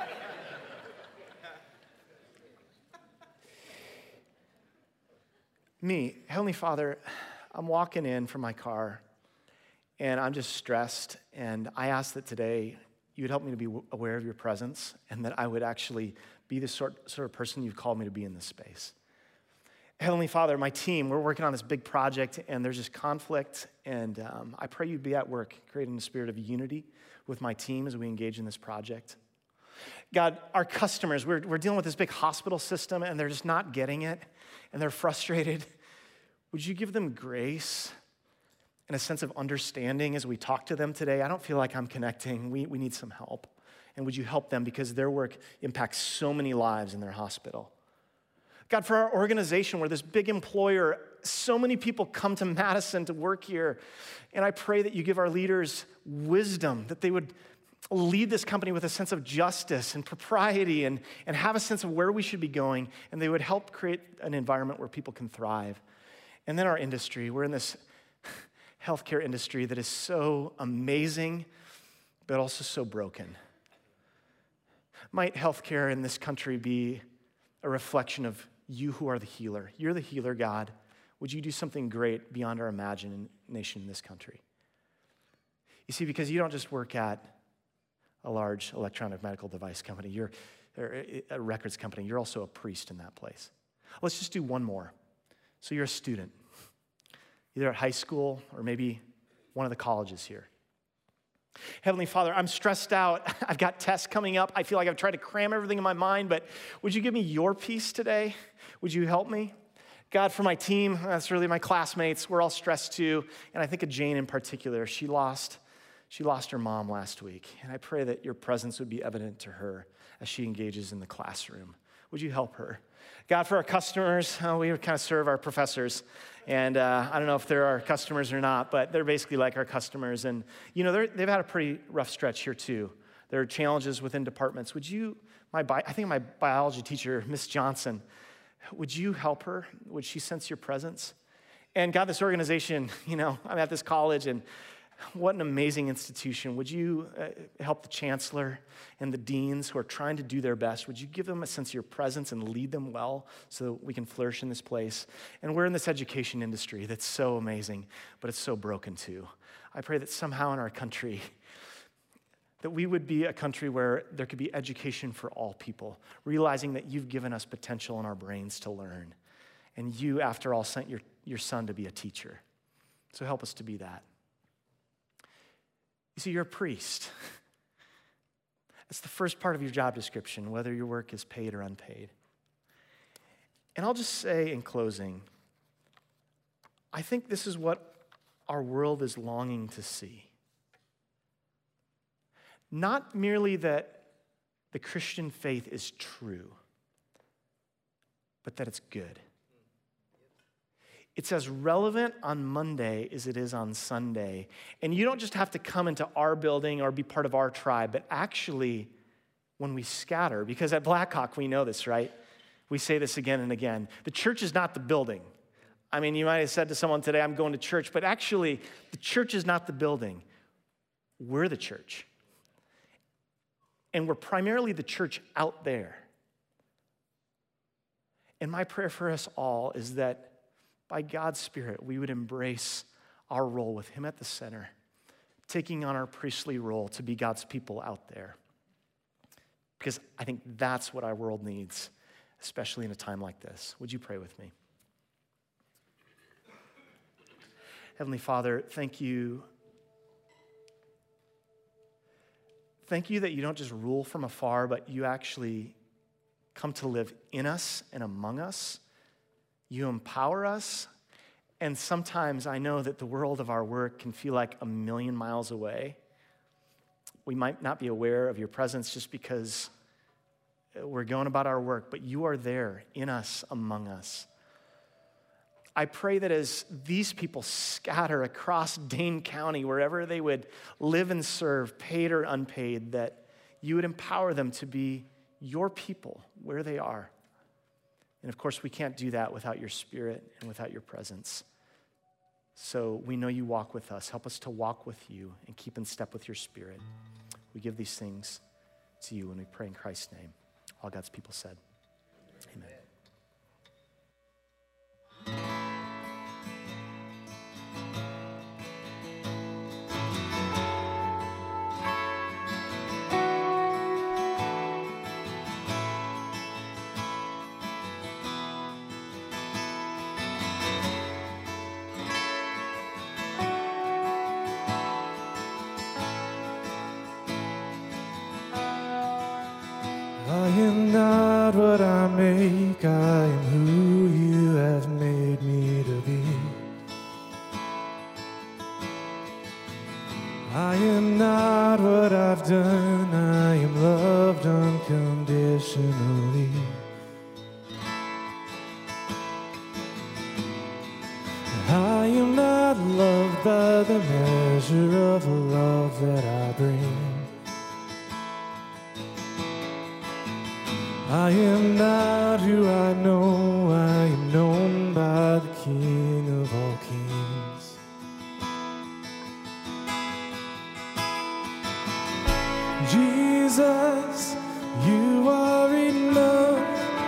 Me, Heavenly Father, I'm walking in from my car, and I'm just stressed, and I ask that today you would help me to be aware of your presence, and that I would actually be the sort of person you've called me to be in this space. Heavenly Father, my team, we're working on this big project, and there's just conflict, and I pray you'd be at work, creating a spirit of unity with my team as we engage in this project. God, our customers, we're dealing with this big hospital system, and they're just not getting it, and they're frustrated. Would you give them grace and a sense of understanding as we talk to them today? I don't feel like I'm connecting. We need some help. And would you help them, because their work impacts so many lives in their hospital? God, for our organization, we're this big employer. So many people come to Madison to work here. And I pray that you give our leaders wisdom, that they would lead this company with a sense of justice and propriety and have a sense of where we should be going. And they would help create an environment where people can thrive. And then our industry, we're in this healthcare industry that is so amazing, but also so broken. Might healthcare in this country be a reflection of you who are the healer? You're the healer, God. Would you do something great beyond our imagination in this country? You see, because you don't just work at a large electronic medical device company. or a records company. You're also a priest in that place. Let's just do one more. So you're a student, either at high school or maybe one of the colleges here. Heavenly Father, I'm stressed out. I've got tests coming up. I feel like I've tried to cram everything in my mind, but would you give me your peace today? Would you help me? God, for my team, that's really my classmates. We're all stressed too. And I think of Jane in particular. She lost her mom last week. And I pray that your presence would be evident to her as she engages in the classroom. Would you help her? God, for our customers, we kind of serve our professors. And I don't know if they're our customers or not, but they're basically like our customers. And, you know, they've had a pretty rough stretch here too. There are challenges within departments. Would you, I think my biology teacher, Miss Johnson, would you help her? Would she sense your presence? And God, this organization, you know, I'm at this college, and what an amazing institution. Would you help the chancellor and the deans who are trying to do their best? Would you give them a sense of your presence and lead them well so that we can flourish in this place? And we're in this education industry that's so amazing, but it's so broken too. I pray that somehow in our country, that we would be a country where there could be education for all people, realizing that you've given us potential in our brains to learn. And you, after all, sent your son to be a teacher. So help us to be that. You see, you're a priest. That's the first part of your job description, whether your work is paid or unpaid. And I'll just say in closing, I think this is what our world is longing to see. Not merely that the Christian faith is true, but that it's good. It's as relevant on Monday as it is on Sunday. And you don't just have to come into our building or be part of our tribe, but actually when we scatter, because at Blackhawk we know this, right? We say this again and again. The church is not the building. I mean, you might have said to someone today, I'm going to church, but actually the church is not the building. We're the church. And we're primarily the church out there. And my prayer for us all is that by God's Spirit, we would embrace our role with Him at the center, taking on our priestly role to be God's people out there. Because I think that's what our world needs, especially in a time like this. Would you pray with me? Heavenly Father, thank you. Thank you that you don't just rule from afar, but you actually come to live in us and among us. You empower us, and sometimes I know that the world of our work can feel like a million miles away. We might not be aware of your presence just because we're going about our work, but you are there in us, among us. I pray that as these people scatter across Dane County, wherever they would live and serve, paid or unpaid, that you would empower them to be your people where they are. And of course, we can't do that without your Spirit and without your presence. So we know you walk with us. Help us to walk with you and keep in step with your Spirit. We give these things to you and we pray in Christ's name. All God's people said, amen. I am not what I make, I am who you have made me to be. I am not what I've done, I am loved unconditionally. I am not loved by the measure of the love that I bring. I am not who I know, I am known by the King of all kings. Jesus, you are enough.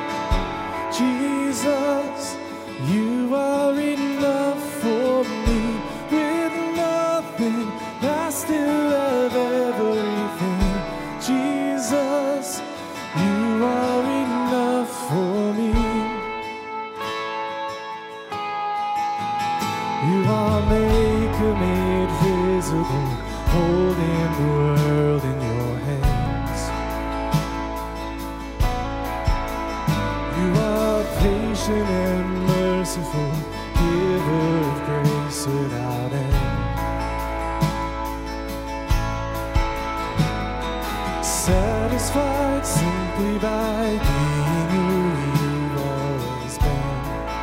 Jesus, you are enough for me. With nothing, I still have everything. Jesus, you You are maker made visible, holding the world in your hands. You are patient and merciful, giver of grace without end. Satisfied simply by being who you've always been.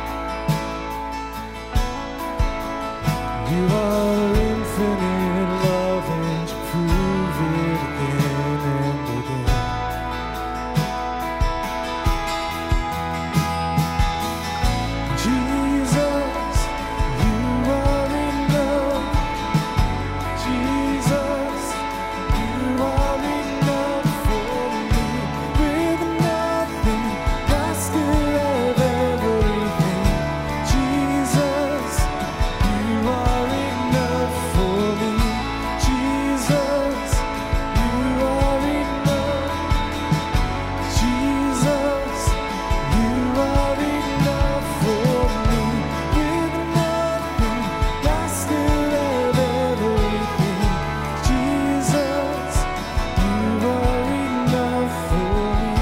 You are infinite love and you prove it again and again. Jesus, you are enough. Jesus, you are enough for me. With nothing, I still have everything. Jesus, you are enough for me. Jesus, you are enough. Jesus, you are enough for me. With nothing, I still have everything. Jesus, you are enough for me.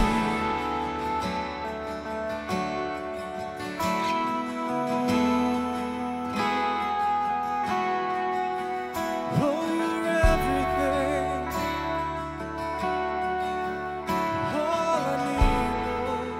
Oh, you're everything. All I need, Lord.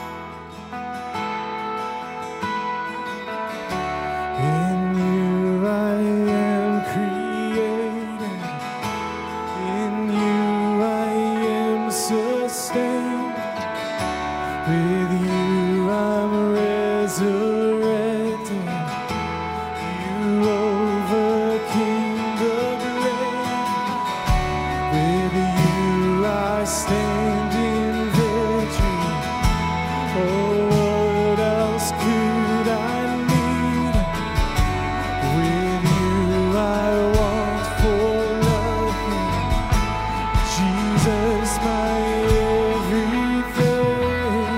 In you I am created. In you I am sustained. With you I'm resurrected. You overcame the grave. With you I stand in victory. Oh, what else could I need? With you I want for nothing. Jesus, my everything.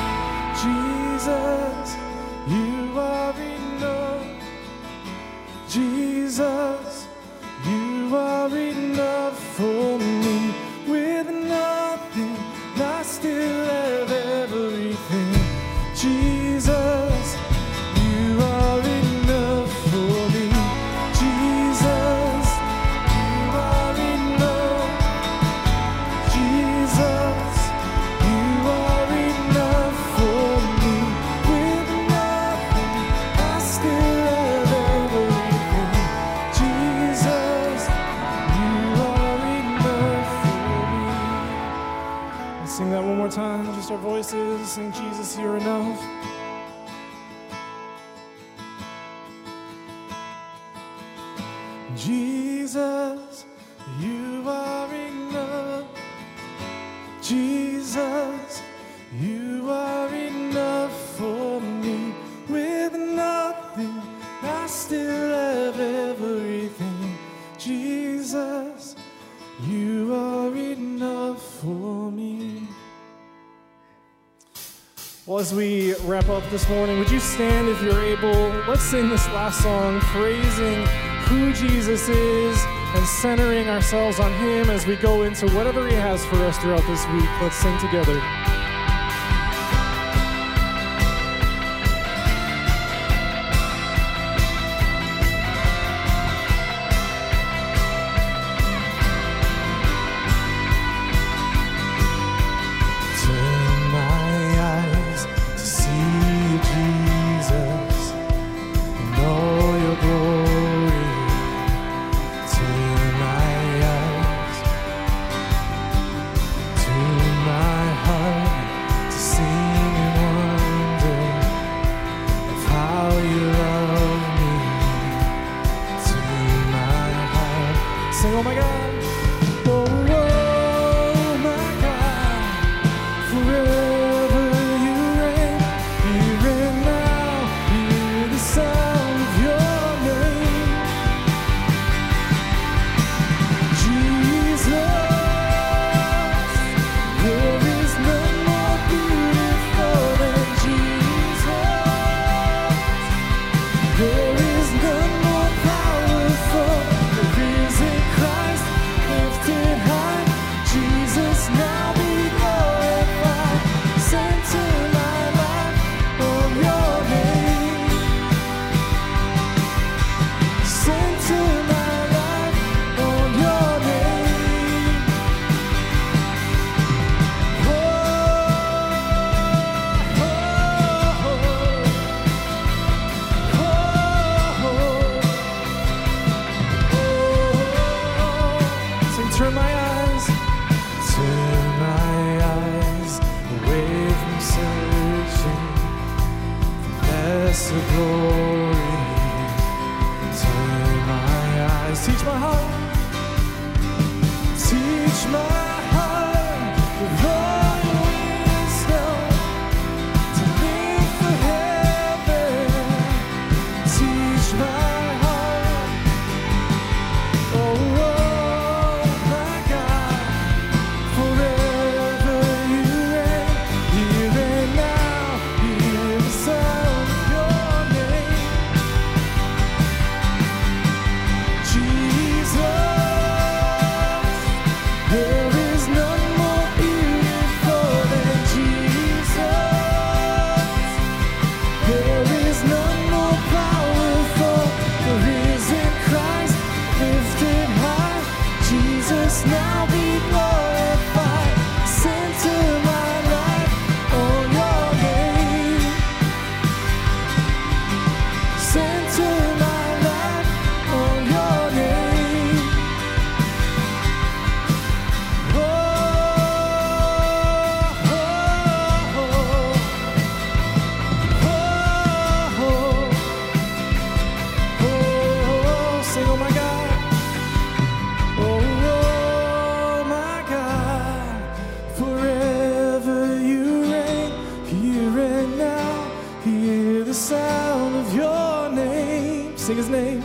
Jesus, you are enough. Jesus, you are enough for me. With nothing, I still have everything. Jesus, you are enough for me. Jesus, you are enough. Jesus, you are enough for me. With nothing, I still have everything. Jesus, you are enough for me. Let's sing that one more time, just our voices. Sing, Jesus, you're enough. Jesus, you are enough. Jesus, you are enough for me. With nothing, I still have everything. Jesus, you are enough for me. Well, as we wrap up this morning, would you stand if you're able? Let's sing this last song, praising who Jesus is and centering ourselves on him as we go into whatever he has for us throughout this week. Let's sing together. Turn my eyes to see you, Jesus, in all your glory. Turn my eyes to my heart Jesus the glory. Turn my eyes, teach my heart, teach my heart with all your wisdom to live for heaven. Teach my heart, oh my God, forever you reign, here and now, hear the sound of your name, Jesus. There is none more beautiful than Jesus. There is none more powerful. The risen Christ lifted high. Jesus, now be glorified. Center my life on your name. Center my life on your name. Oh, sing, oh my God. Oh my God, forever you reign, here and now, hear the sound of your name. Sing his name.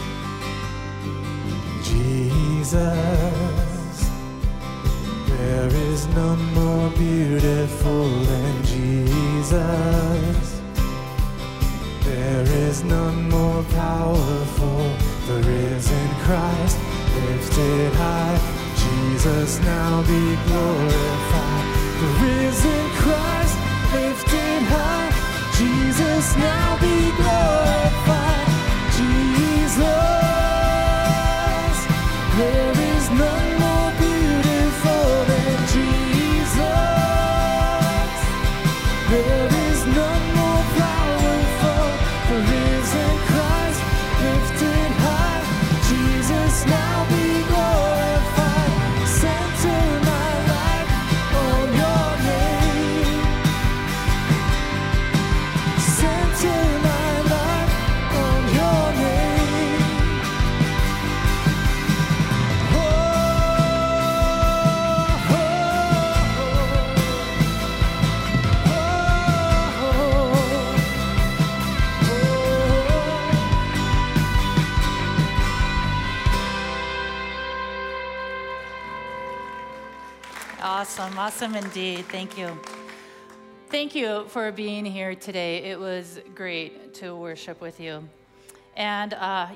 Jesus, there is none more beautiful than Jesus. There is none more powerful, the risen Christ lifted high. Jesus, now be glorified. The risen Christ lifted high. Jesus, now be glorified. Jesus, there is none more beautiful than Jesus. There is none more powerful, the risen Christ lifted high. Jesus, now be glorified. Center my life on your name. Center my life on your name. Oh, Awesome, awesome indeed. Thank you. Thank you for being here today. It was great to worship with you. And,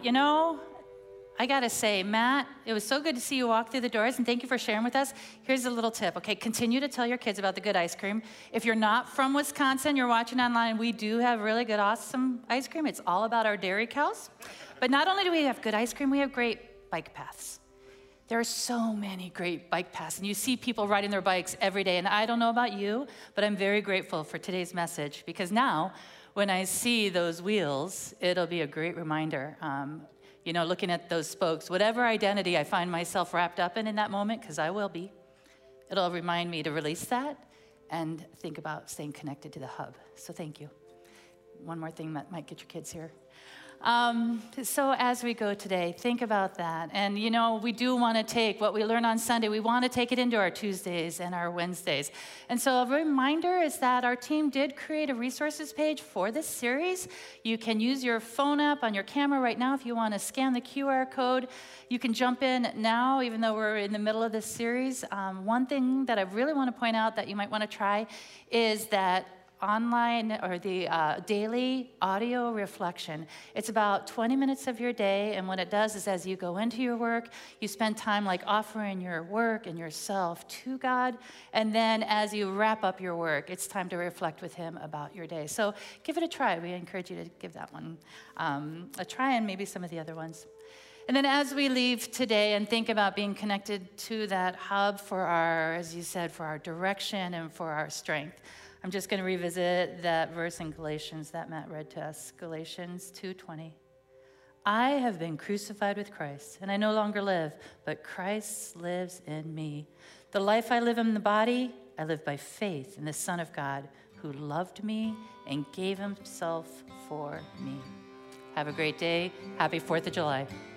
I got to say, Matt, it was so good to see you walk through the doors, and thank you for sharing with us. Here's a little tip, okay? Continue to tell your kids about the good ice cream. If you're not from Wisconsin, you're watching online, we do have really good, awesome ice cream. It's all about our dairy cows. But not only do we have good ice cream, we have great bike paths. There are so many great bike paths, and you see people riding their bikes every day. And I don't know about you, but I'm very grateful for today's message, because now when I see those wheels, it'll be a great reminder. Looking at those spokes, whatever identity I find myself wrapped up in that moment, because I will be, it'll remind me to release that and think about staying connected to the hub. So thank you. One more thing that might get your kids here. So as we go today, think about that. And, we do want to take what we learn on Sunday, we want to take it into our Tuesdays and our Wednesdays. And so a reminder is that our team did create a resources page for this series. You can use your phone app on your camera right now if you want to scan the QR code. You can jump in now, even though we're in the middle of this series. One thing that I really want to point out that you might want to try is that online or the daily audio reflection. It's about 20 minutes of your day, and what it does is as you go into your work, you spend time like offering your work and yourself to God, and then as you wrap up your work, it's time to reflect with Him about your day. So give it a try. We encourage you to give that one a try, and maybe some of the other ones. And then as we leave today and think about being connected to that hub for our, as you said, for our direction and for our strength, I'm just going to revisit that verse in Galatians that Matt read to us, Galatians 2:20. I have been crucified with Christ, and I no longer live, but Christ lives in me. The life I live in the body, I live by faith in the Son of God, who loved me and gave himself for me. Have a great day. Happy 4th of July.